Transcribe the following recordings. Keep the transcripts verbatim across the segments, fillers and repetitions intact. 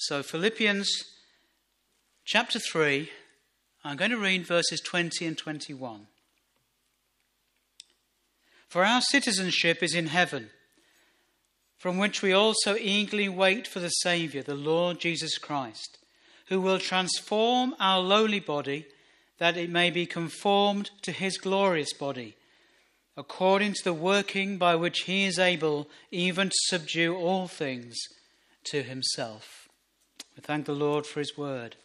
So Philippians chapter three, I'm going to read verses twenty and twenty-one. For our citizenship is in heaven, from which we also eagerly wait for the Saviour, the Lord Jesus Christ, who will transform our lowly body, that it may be conformed to his glorious body, according to the working by which he is able even to subdue all things to himself. We thank the Lord for his word.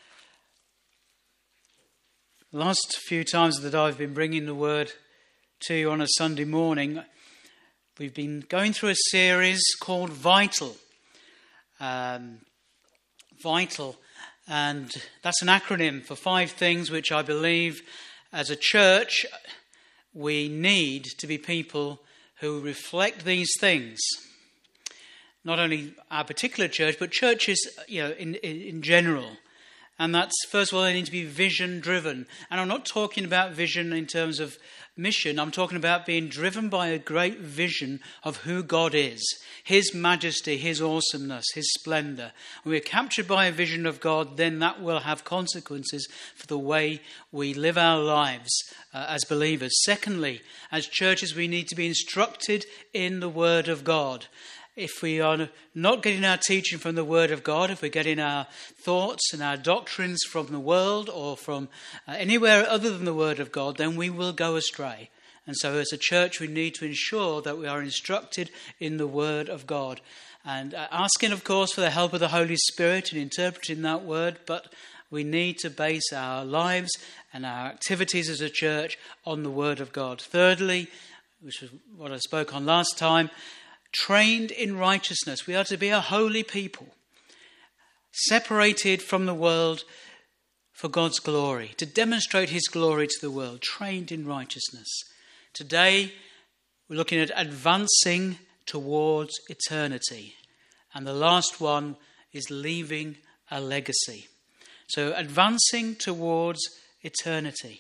The last few times that I've been bringing the word to you on a Sunday morning, we've been going through a series called Vital. Um, Vital. And that's an acronym for five things which I believe as a church we need to be people who reflect these things. Not only our particular church, but churches, you know, in, in, in general. And that's, first of all, they need to be vision driven. And I'm not talking about vision in terms of mission. I'm talking about being driven by a great vision of who God is, his majesty, his awesomeness, his splendour. When we're captured by a vision of God, then that will have consequences for the way we live our lives uh, as believers. Secondly, as churches, we need to be instructed in the Word of God. If we are not getting our teaching from the Word of God, if we're getting our thoughts and our doctrines from the world or from uh, anywhere other than the Word of God, then we will go astray. And so as a church, we need to ensure that we are instructed in the Word of God. And uh, asking, of course, for the help of the Holy Spirit in interpreting that Word, but we need to base our lives and our activities as a church on the Word of God. Thirdly, which is what I spoke on last time, trained in righteousness. We are to be a holy people, separated from the world for God's glory, to demonstrate his glory to the world, trained in righteousness. Today, we're looking at advancing towards eternity. And the last one is leaving a legacy. So advancing towards eternity.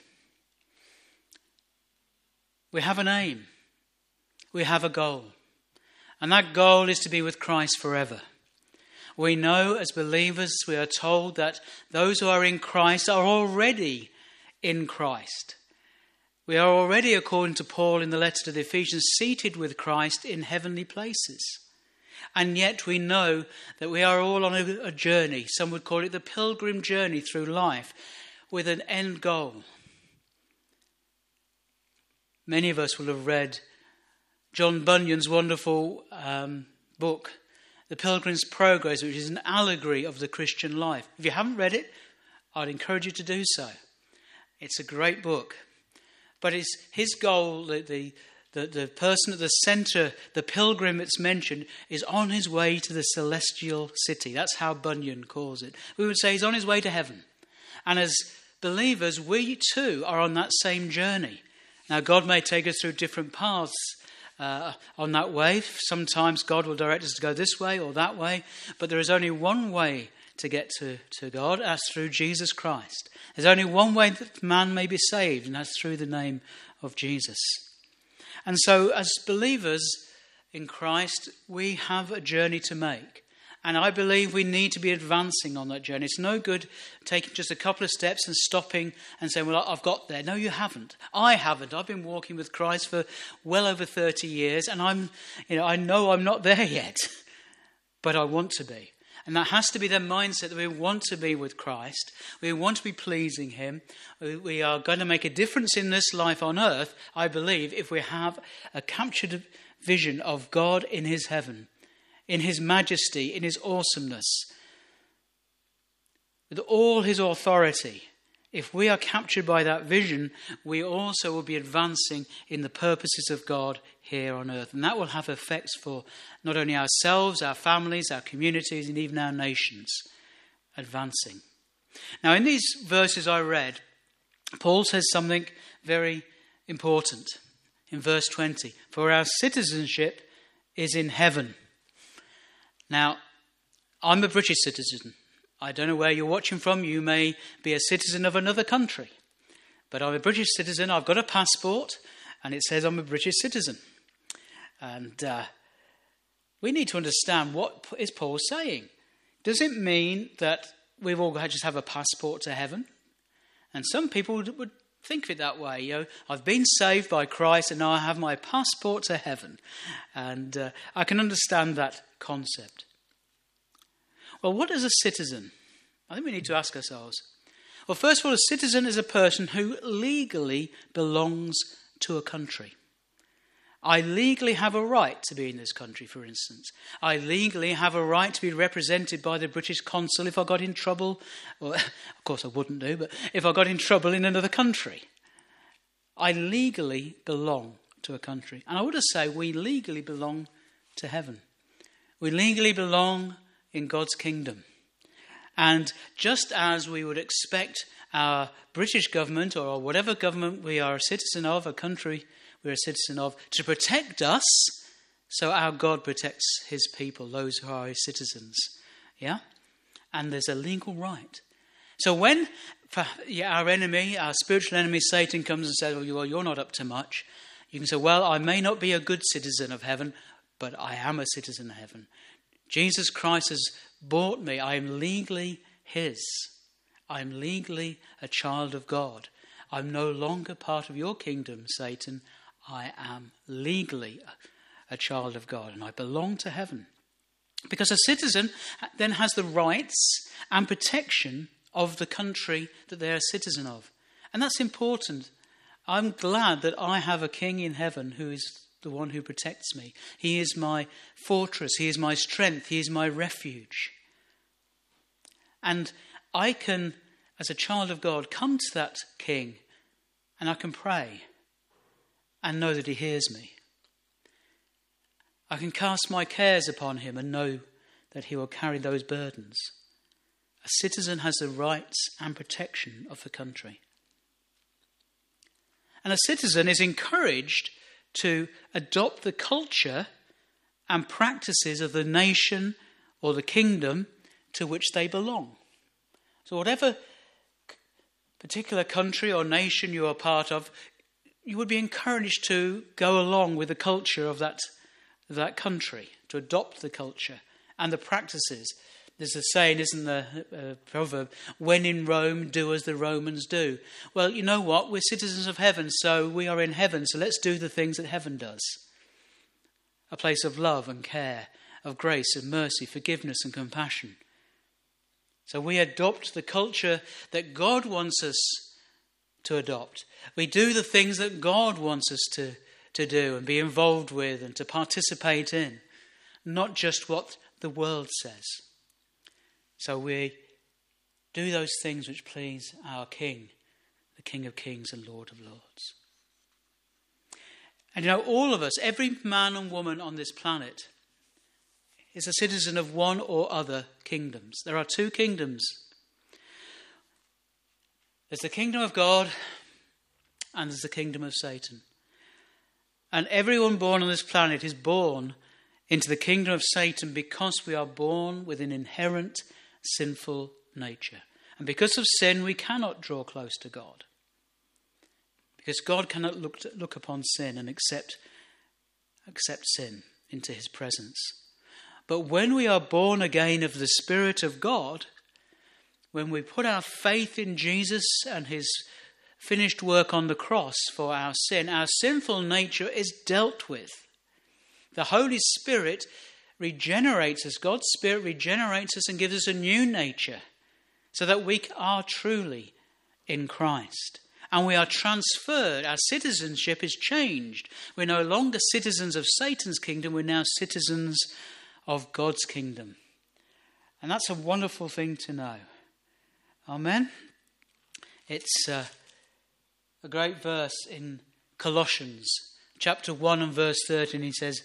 We have an aim. We have a goal. And that goal is to be with Christ forever. We know as believers, we are told that those who are in Christ are already in Christ. We are already, according to Paul in the letter to the Ephesians, seated with Christ in heavenly places. And yet we know that we are all on a, a journey. Some would call it the pilgrim journey through life with an end goal. Many of us will have read John Bunyan's wonderful um, book, The Pilgrim's Progress, which is an allegory of the Christian life. If you haven't read it, I'd encourage you to do so. It's a great book. But it's his goal, the, the, the, the person at the centre, the pilgrim that's mentioned, is on his way to the celestial city. That's how Bunyan calls it. We would say he's on his way to heaven. And as believers, we too are on that same journey. Now, God may take us through different paths Uh, on that way. Sometimes God will direct us to go this way or that way, but there is only one way to get to, to God, as through Jesus Christ. There's only one way that man may be saved, and that's through the name of Jesus. And so as believers in Christ, we have a journey to make. And I believe we need to be advancing on that journey. It's no good taking just a couple of steps and stopping and saying, well, I've got there. No, you haven't. I haven't. I've been walking with Christ for well over thirty years, and I'm, you know, I know I'm not there yet, but I want to be. And that has to be the mindset that we want to be with Christ. We want to be pleasing him. We are going to make a difference in this life on earth, I believe, if we have a captured vision of God in his heaven, in his majesty, in his awesomeness, with all his authority. If we are captured by that vision, we also will be advancing in the purposes of God here on earth. And that will have effects for not only ourselves, our families, our communities, and even our nations. Advancing. Now, in these verses I read, Paul says something very important. In verse twenty, for our citizenship is in heaven. Now, I'm a British citizen. I don't know where you're watching from. You may be a citizen of another country. But I'm a British citizen. I've got a passport, and it says I'm a British citizen. And uh, we need to understand, what is Paul saying? Does it mean that we've all got to just have a passport to heaven? And some people would, would think of it that way. You know, I've been saved by Christ and now I have my passport to heaven. And uh, I can understand that concept. Well, what is a citizen? I think we need to ask ourselves. Well, first of all, a citizen is a person who legally belongs to a country. I legally have a right to be in this country, for instance. I legally have a right to be represented by the British consul if I got in trouble. Well, of course I wouldn't do, but if I got in trouble in another country. I legally belong to a country. And I would say we legally belong to heaven. We legally belong in God's kingdom. And just as we would expect our British government or whatever government we are a citizen of, a country we're a citizen of, to protect us, so our God protects his people, those who are his citizens. Yeah? And there's a legal right. So when our enemy, our spiritual enemy, Satan, comes and says, well, you're not up to much, you can say, well, I may not be a good citizen of heaven, but I am a citizen of heaven. Jesus Christ has bought me. I am legally his. I am legally a child of God. I'm no longer part of your kingdom, Satan. I am legally a child of God and I belong to heaven. Because a citizen then has the rights and protection of the country that they're a citizen of. And that's important. I'm glad that I have a king in heaven who is the one who protects me. He is my fortress. He is my strength. He is my refuge. And I can, as a child of God, come to that king and I can pray and know that he hears me. I can cast my cares upon him and know that he will carry those burdens. A citizen has the rights and protection of the country. And a citizen is encouraged to adopt the culture and practices of the nation or the kingdom to which they belong. So whatever particular country or nation you are part of, you would be encouraged to go along with the culture of that, of that country, to adopt the culture and the practices. There's a saying, isn't there, a proverb, when in Rome, do as the Romans do. Well, you know what? We're citizens of heaven, so we are in heaven, so let's do the things that heaven does. A place of love and care, of grace and mercy, forgiveness and compassion. So we adopt the culture that God wants us to adopt. We do the things that God wants us to, to do and be involved with and to participate in, not just what the world says. So we do those things which please our King, the King of Kings and Lord of Lords. And you know, all of us, every man and woman on this planet, is a citizen of one or other kingdoms. There are two kingdoms. There's the kingdom of God and there's the kingdom of Satan. And everyone born on this planet is born into the kingdom of Satan because we are born with an inherent sinful nature. And because of sin, we cannot draw close to God. Because God cannot look, to, look upon sin and accept, accept sin into his presence. But when we are born again of the Spirit of God, when we put our faith in Jesus and his finished work on the cross for our sin, our sinful nature is dealt with. The Holy Spirit regenerates us. God's Spirit regenerates us and gives us a new nature so that we are truly in Christ. And we are transferred. Our citizenship is changed. We're no longer citizens of Satan's kingdom. We're now citizens of God's kingdom. And that's a wonderful thing to know. Amen. It's uh, a great verse in Colossians chapter one and verse thirteen. He says,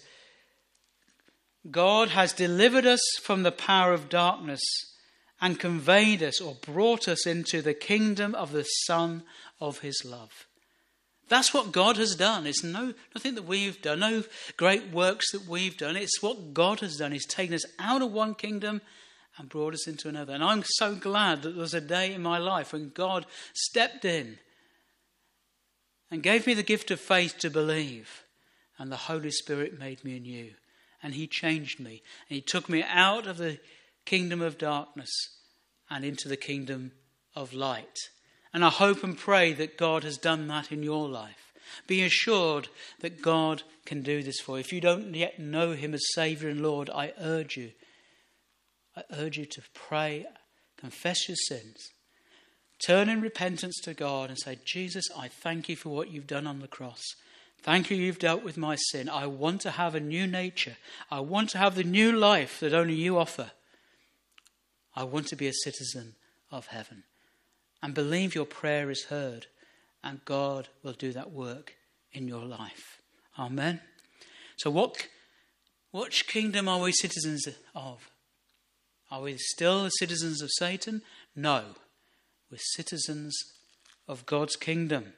God has delivered us from the power of darkness and conveyed us or brought us into the kingdom of the Son of his love. That's what God has done. It's no nothing that we've done, no great works that we've done. It's what God has done. He's taken us out of one kingdom and brought us into another. And I'm so glad that there was a day in my life when God stepped in and gave me the gift of faith to believe. And the Holy Spirit made me anew. And he changed me. And he took me out of the kingdom of darkness and into the kingdom of light. And I hope and pray that God has done that in your life. Be assured that God can do this for you. If you don't yet know him as Saviour and Lord, I urge you, I urge you to pray, confess your sins, turn in repentance to God and say, Jesus, I thank you for what you've done on the cross. Thank you, you've dealt with my sin. I want to have a new nature. I want to have the new life that only you offer. I want to be a citizen of heaven. And believe your prayer is heard, and God will do that work in your life. Amen. So what, which kingdom are we citizens of? Are we still the citizens of Satan? No. We're citizens of God's kingdom.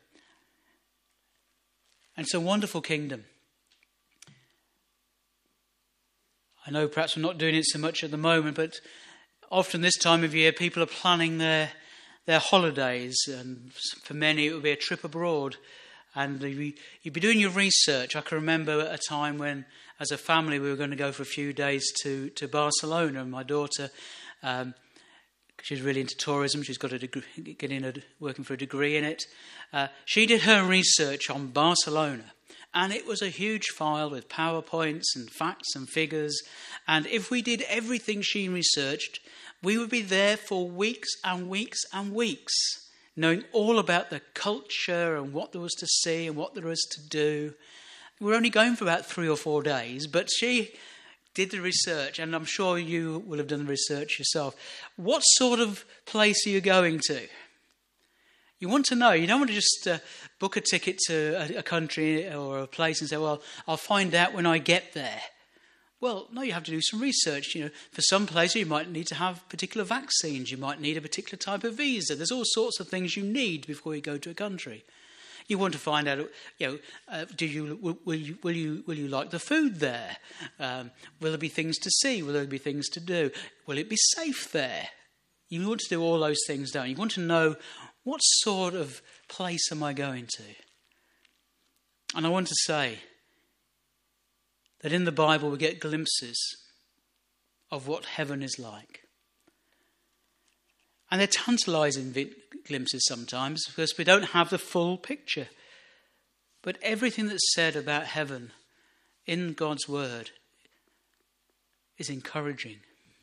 And it's a wonderful kingdom. I know perhaps we're not doing it so much at the moment, but often this time of year people are planning their their holidays, and for many it will be a trip abroad. And you'd be doing your research. I can remember a time when, as a family, we were going to go for a few days to, to Barcelona, and my daughter, um, she's really into tourism. She's got a degree, getting a, working for a degree in it. Uh, she did her research on Barcelona, and it was a huge file with PowerPoints and facts and figures. And if we did everything she researched, we would be there for weeks and weeks and weeks, knowing all about the culture and what there was to see and what there was to do. We were only going for about three or four days, but she did the research, and I'm sure you will have done the research yourself. What sort of place are you going to? You want to know. You don't want to just uh, book a ticket to a, a country or a place and say, well, I'll find out when I get there. Well, no, you have to do some research. You know, for some places you might need to have particular vaccines. You might need a particular type of visa. There's all sorts of things you need before you go to a country. You want to find out, you know, uh, do you will, will you will you will you like the food there? Um, will there be things to see? Will there be things to do? Will it be safe there? You want to do all those things down. You want to know, what sort of place am I going to? And I want to say that in the Bible we get glimpses of what heaven is like. And they're tantalising glimpses sometimes because we don't have the full picture. But everything that's said about heaven in God's word is encouraging.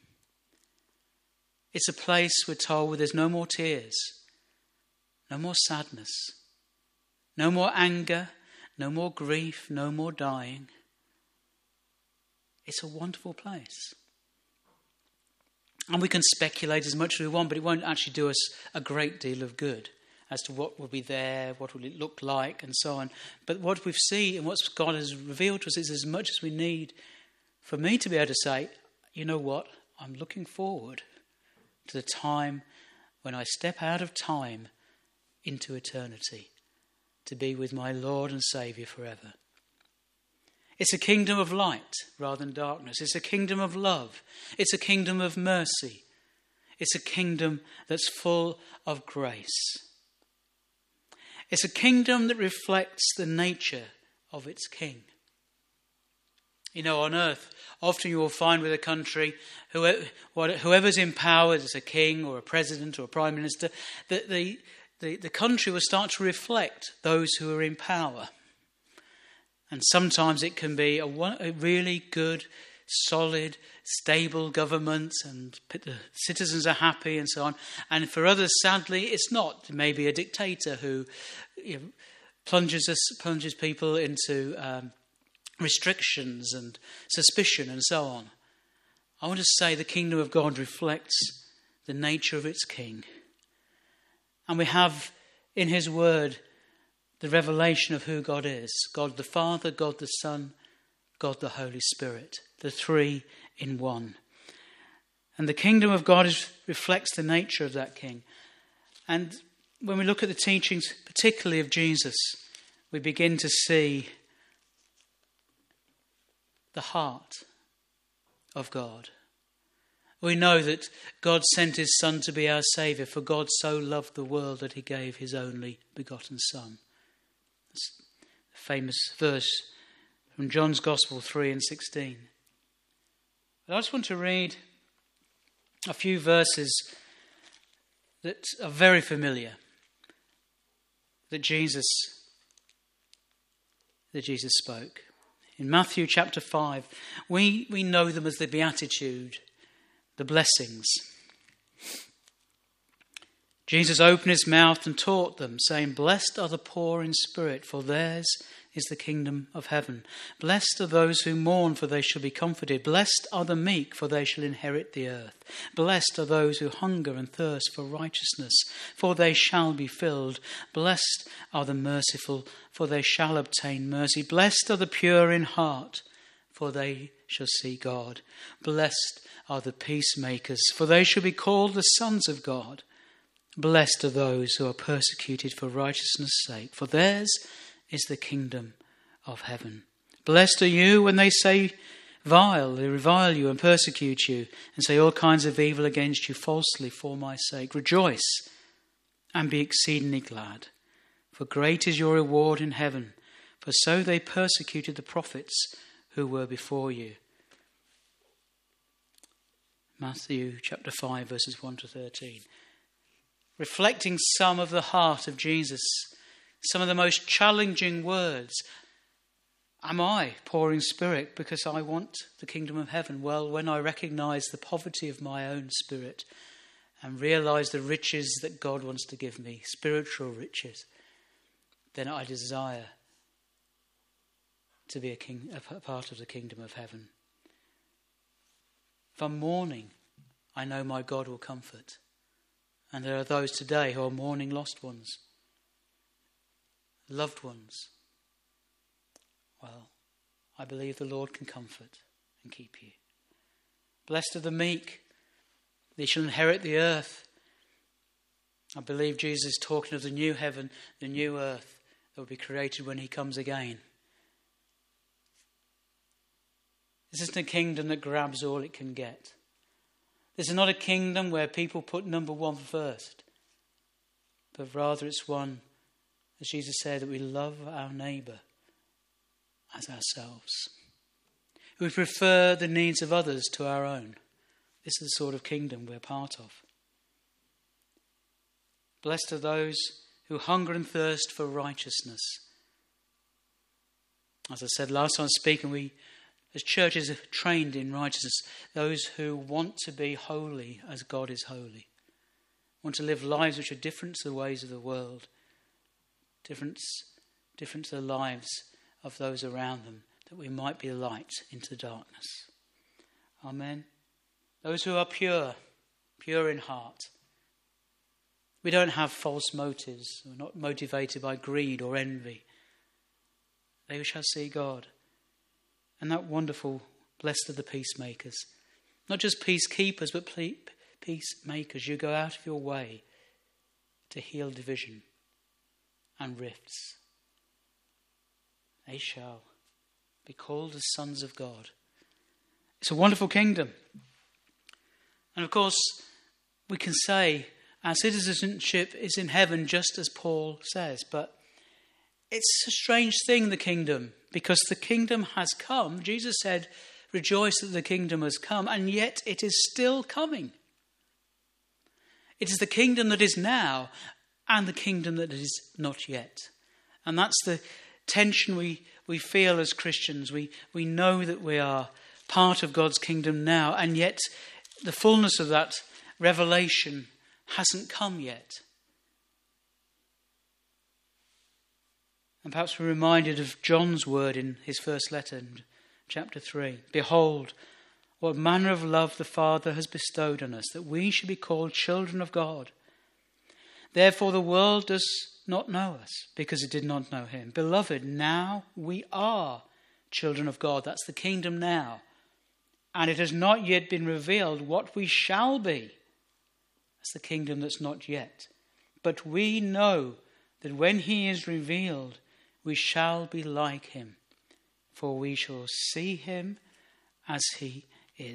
It's a place, we're told, where there's no more tears, no more sadness, no more anger, no more grief, no more dying. It's a wonderful place. And we can speculate as much as we want, but it won't actually do us a great deal of good as to what will be there, what will it look like, and so on. But what we've seen and what God has revealed to us is as much as we need for me to be able to say, you know what, I'm looking forward to the time when I step out of time into eternity to be with my Lord and Saviour forever. It's a kingdom of light rather than darkness. It's a kingdom of love. It's a kingdom of mercy. It's a kingdom that's full of grace. It's a kingdom that reflects the nature of its king. You know, on earth, often you will find with a country, whoever, whoever's in power, as a king or a president or a prime minister, that the, the, the country will start to reflect those who are in power. And sometimes it can be a, a really good, solid, stable government, and the citizens are happy and so on. And for others, sadly, it's not. Maybe a dictator who, you know, plunges us, plunges people into um, restrictions and suspicion and so on. I want to say the kingdom of God reflects the nature of its king. And we have in his word the revelation of who God is. God the Father, God the Son, God the Holy Spirit. The three in one. And the kingdom of God is, reflects the nature of that king. And when we look at the teachings, particularly of Jesus, we begin to see the heart of God. We know that God sent his Son to be our Saviour, for God so loved the world that he gave his only begotten Son. That's a famous verse from John's Gospel three and sixteen. But I just want to read a few verses that are very familiar, that Jesus, that Jesus spoke. In Matthew chapter five, we, we know them as the Beatitude, the blessings. Jesus opened his mouth and taught them, saying, "Blessed are the poor in spirit, for theirs is the kingdom of heaven. Blessed are those who mourn, for they shall be comforted. Blessed are the meek, for they shall inherit the earth. Blessed are those who hunger and thirst for righteousness, for they shall be filled. Blessed are the merciful, for they shall obtain mercy. Blessed are the pure in heart, for they shall see God. Blessed are the peacemakers, for they shall be called the sons of God. Blessed are those who are persecuted for righteousness' sake, for theirs is the kingdom of heaven. Blessed are you when they say vile, they revile you and persecute you, and say all kinds of evil against you falsely for my sake. Rejoice and be exceedingly glad, for great is your reward in heaven, for so they persecuted the prophets who were before you." Matthew chapter five, verses one to thirteen. Reflecting some of the heart of Jesus, some of the most challenging words. Am I poor in spirit because I want the kingdom of heaven? Well, when I recognise the poverty of my own spirit and realise the riches that God wants to give me, spiritual riches, then I desire to be a, king, a part of the kingdom of heaven. If I'm mourning, I know my God will comfort. And there are those today who are mourning lost ones, loved ones. Well, I believe the Lord can comfort and keep you. Blessed are the meek, they shall inherit the earth. I believe Jesus is talking of the new heaven, the new earth that will be created when he comes again. This isn't a kingdom that grabs all it can get. This is not a kingdom where people put number one first, but rather it's one, as Jesus said, that we love our neighbour as ourselves. We prefer the needs of others to our own. This is the sort of kingdom we're part of. Blessed are those who hunger and thirst for righteousness. As I said last time speaking, we as churches are trained in righteousness, those who want to be holy as God is holy, want to live lives which are different to the ways of the world, different, different to the lives of those around them, that we might be light into darkness. Amen. Those who are pure, pure in heart. We don't have false motives. We're not motivated by greed or envy. They shall see God. And that wonderful, blessed are the peacemakers. Not just peacekeepers, but peacemakers. You go out of your way to heal division and rifts. They shall be called as sons of God. It's a wonderful kingdom. And of course, we can say our citizenship is in heaven, just as Paul says. But it's a strange thing, the kingdom, because the kingdom has come. Jesus said, rejoice that the kingdom has come, and yet it is still coming. It is the kingdom that is now and the kingdom that is not yet. And that's the tension we, we feel as Christians. We, we know that we are part of God's kingdom now, and yet the fullness of that revelation hasn't come yet. And perhaps we're reminded of John's word in his first letter, in chapter three. Behold, what manner of love the Father has bestowed on us, that we should be called children of God. Therefore the world does not know us, because it did not know him. Beloved, now we are children of God. That's the kingdom now. And it has not yet been revealed what we shall be. That's the kingdom that's not yet. But we know that when he is revealed, we shall be like him, for we shall see him as he is.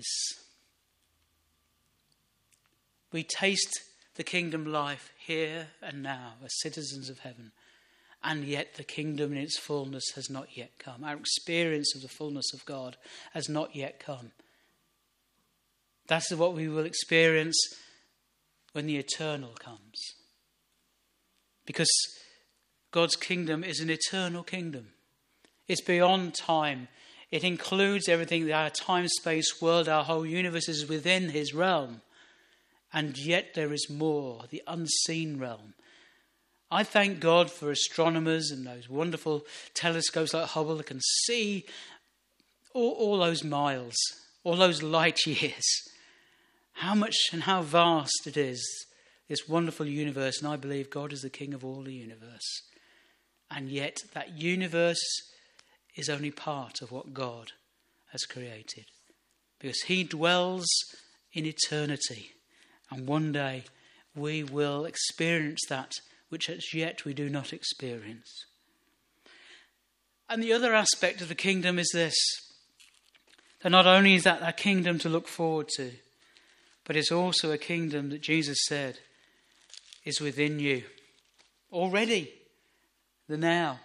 We taste the kingdom life here and now as citizens of heaven, and yet the kingdom in its fullness has not yet come. Our experience of the fullness of God has not yet come. That's what we will experience when the eternal comes. Because God's kingdom is an eternal kingdom. It's beyond time. It includes everything, our time, space, world, our whole universe is within his realm. And yet there is more, the unseen realm. I thank God for astronomers and those wonderful telescopes like Hubble that can see all, all those miles, all those light years. How much and how vast it is, this wonderful universe. And I believe God is the King of all the universe. And yet that universe is only part of what God has created. Because he dwells in eternity. And one day we will experience that which as yet we do not experience. And the other aspect of the kingdom is this. That not only is that a kingdom to look forward to, but it's also a kingdom that Jesus said is within you. Already. The now.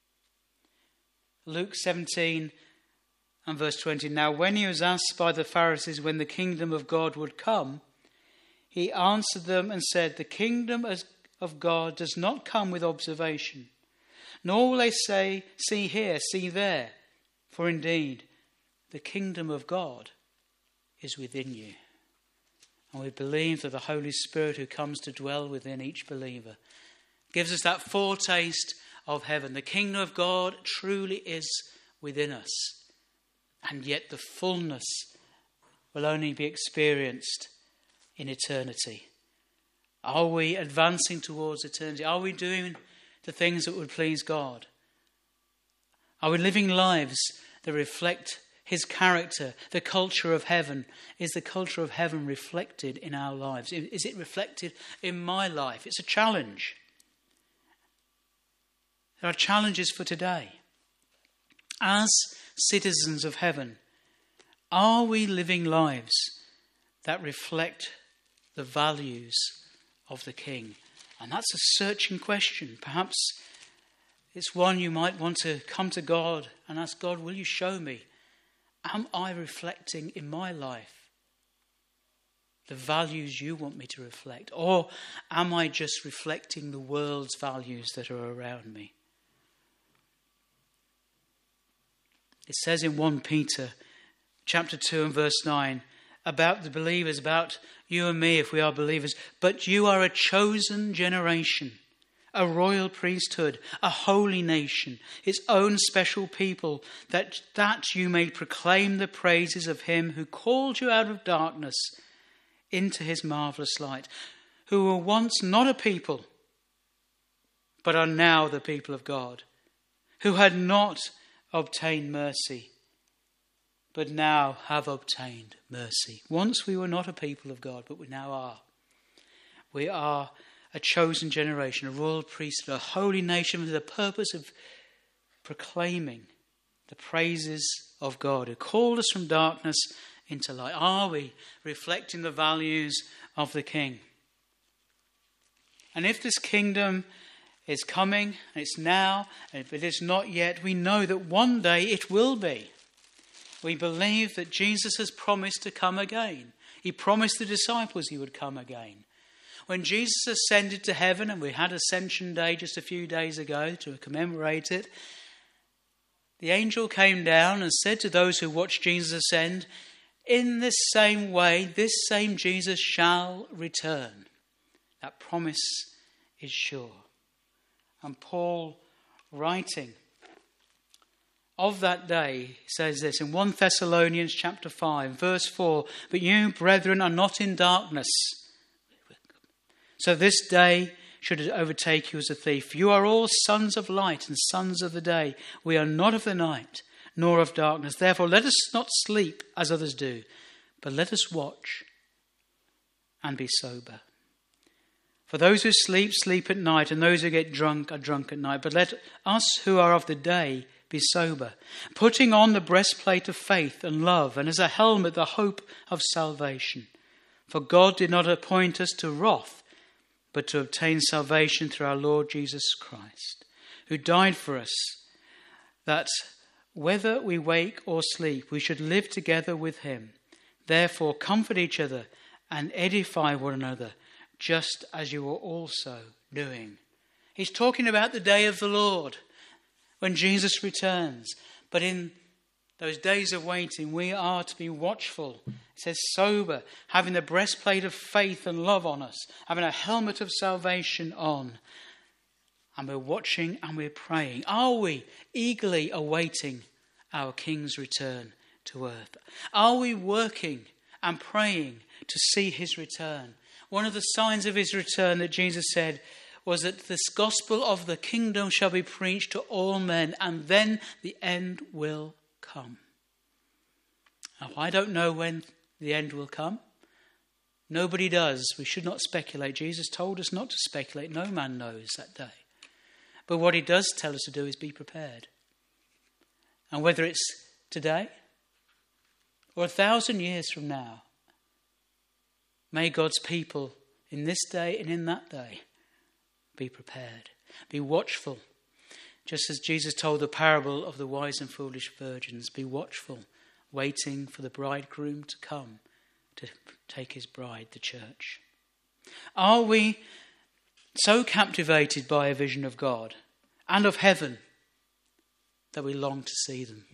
Luke seventeen and verse twenty. Now when he was asked by the Pharisees when the kingdom of God would come, he answered them and said, the kingdom of God does not come with observation, nor will they say, see here, see there. For indeed, the kingdom of God is within you. And we believe that the Holy Spirit who comes to dwell within each believer gives us that foretaste of heaven. The kingdom of God truly is within us. And yet the fullness will only be experienced in eternity. Are we advancing towards eternity? Are we doing the things that would please God? Are we living lives that reflect his character? The culture of heaven. Is the culture of heaven reflected in our lives? Is it reflected in my life? It's a challenge. There are challenges for today. As citizens of heaven, are we living lives that reflect the values of the King? And that's a searching question. Perhaps it's one you might want to come to God and ask God, will you show me? Am I reflecting in my life the values you want me to reflect? Or am I just reflecting the world's values that are around me? It says in First Peter chapter two and verse nine about the believers, about you and me if we are believers. But you are a chosen generation, a royal priesthood, a holy nation, its own special people, that, that you may proclaim the praises of him who called you out of darkness into his marvellous light, who were once not a people, but are now the people of God, who had not obtained mercy, but now have obtained mercy. Once we were not a people of God, but we now are. We are a chosen generation, a royal priesthood, a holy nation with the purpose of proclaiming the praises of God, who called us from darkness into light. Are we reflecting the values of the King? And if this kingdom is coming, and it's now, and if it is not yet, we know that one day it will be. We believe that Jesus has promised to come again. He promised the disciples he would come again. When Jesus ascended to heaven, and we had Ascension Day just a few days ago to commemorate it, the angel came down and said to those who watched Jesus ascend, in this same way, this same Jesus shall return. That promise is sure. And Paul, writing of that day, says this in First Thessalonians chapter five, verse four, but you, brethren, are not in darkness, so this day should overtake you as a thief. You are all sons of light and sons of the day. We are not of the night, nor of darkness. Therefore, let us not sleep as others do, but let us watch and be sober. For those who sleep, sleep at night, and those who get drunk are drunk at night. But let us who are of the day be sober, putting on the breastplate of faith and love, and as a helmet the hope of salvation. For God did not appoint us to wrath, but to obtain salvation through our Lord Jesus Christ, who died for us, that whether we wake or sleep, we should live together with him. Therefore, comfort each other and edify one another, just as you are also doing. He's talking about the day of the Lord, when Jesus returns. But in those days of waiting, we are to be watchful. It says sober, having the breastplate of faith and love on us, having a helmet of salvation on. And we're watching and we're praying. Are we eagerly awaiting our King's return to earth? Are we working and praying to see his return? One of the signs of his return that Jesus said was that this gospel of the kingdom shall be preached to all men, and then the end will come. Now, I don't know when the end will come. Nobody does. We should not speculate. Jesus told us not to speculate. No man knows that day. But what he does tell us to do is be prepared. And whether it's today or a thousand years from now, may God's people in this day and in that day be prepared. Be watchful. Just as Jesus told the parable of the wise and foolish virgins, be watchful, waiting for the bridegroom to come to take his bride, the church. Are we so captivated by a vision of God and of heaven that we long to see them?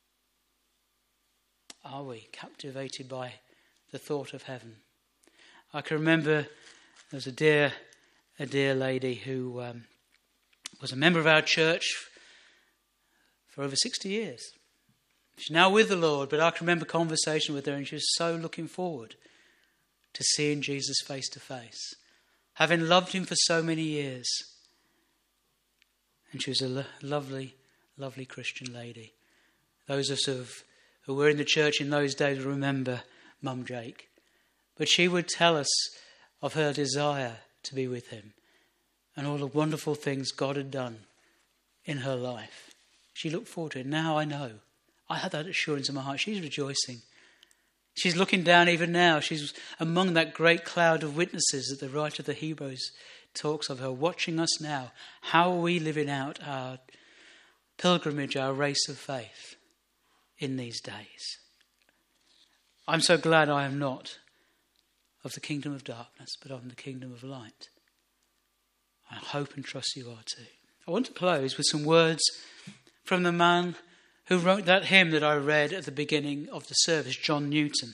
Are we captivated by the thought of heaven? I can remember there was a dear, a dear lady who um, was a member of our church for over sixty years. She's now with the Lord, but I can remember conversation with her, and she was so looking forward to seeing Jesus face to face, having loved him for so many years. And she was a lo- lovely, lovely Christian lady. Those of us who, have, who were in the church in those days remember Mum Jake. But she would tell us of her desire to be with him and all the wonderful things God had done in her life. She looked forward to it. Now I know. I had that assurance in my heart. She's rejoicing. She's looking down even now. She's among that great cloud of witnesses that the writer of the Hebrews talks of, her watching us now. How are we living out our pilgrimage, our race of faith in these days? I'm so glad I am not of the kingdom of darkness, but of the kingdom of light. I hope and trust you are too. I want to close with some words from the man who wrote that hymn that I read at the beginning of the service, John Newton.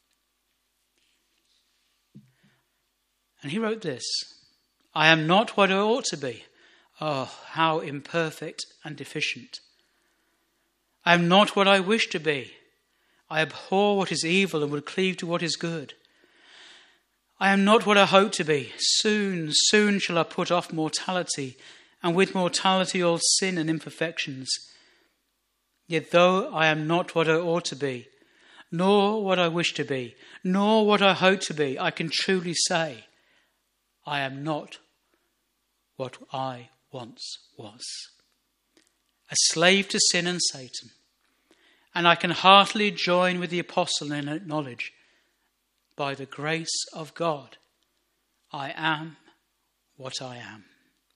And he wrote this: I am not what I ought to be. Oh, how imperfect and deficient. I am not what I wish to be. I abhor what is evil and would cleave to what is good. I am not what I hope to be. Soon, soon shall I put off mortality, and with mortality all sin and imperfections. Yet though I am not what I ought to be, nor what I wish to be, nor what I hope to be, I can truly say, I am not what I once was. A slave to sin and Satan. And I can heartily join with the apostle in acknowledge, by the grace of God, I am what I am.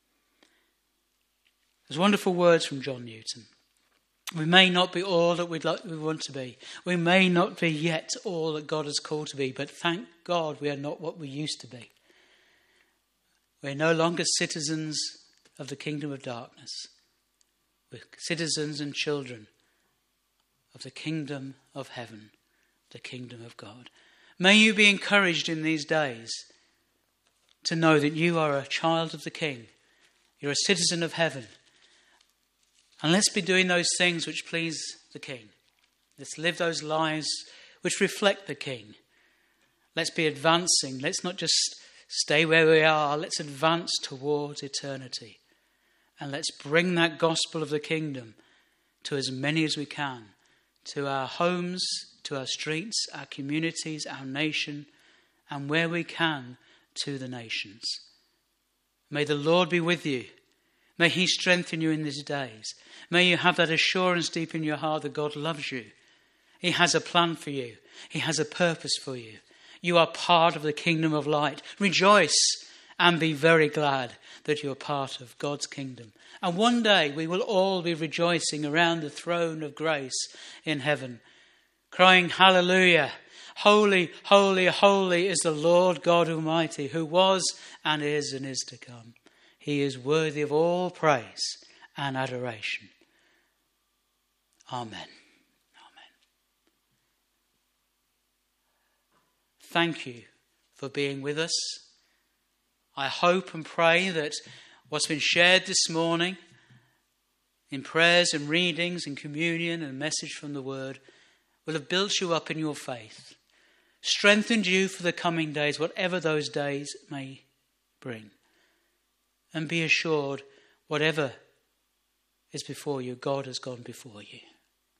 There's wonderful words from John Newton. We may not be all that we'd like, we want to be. We may not be yet all that God has called to be, but thank God we are not what we used to be. We're no longer citizens of the kingdom of darkness. We're citizens and children of the kingdom of heaven, the kingdom of God. May you be encouraged in these days to know that you are a child of the King. You're a citizen of heaven. And let's be doing those things which please the King. Let's live those lives which reflect the King. Let's be advancing. Let's not just stay where we are. Let's advance towards eternity. And let's bring that gospel of the kingdom to as many as we can, to our homes, to our streets, our communities, our nation, and where we can, to the nations. May the Lord be with you. May he strengthen you in these days. May you have that assurance deep in your heart that God loves you. He has a plan for you. He has a purpose for you. You are part of the kingdom of light. Rejoice and be very glad that you're part of God's kingdom. And one day we will all be rejoicing around the throne of grace in heaven, crying, hallelujah, Holy, holy, holy is the Lord God Almighty, who was and is and is to come. He is worthy of all praise and adoration. Amen. Amen. Thank you for being with us. I hope and pray that what's been shared this morning in prayers and readings and communion and message from the Word will have built you up in your faith, strengthened you for the coming days, whatever those days may bring. And be assured, whatever is before you, God has gone before you.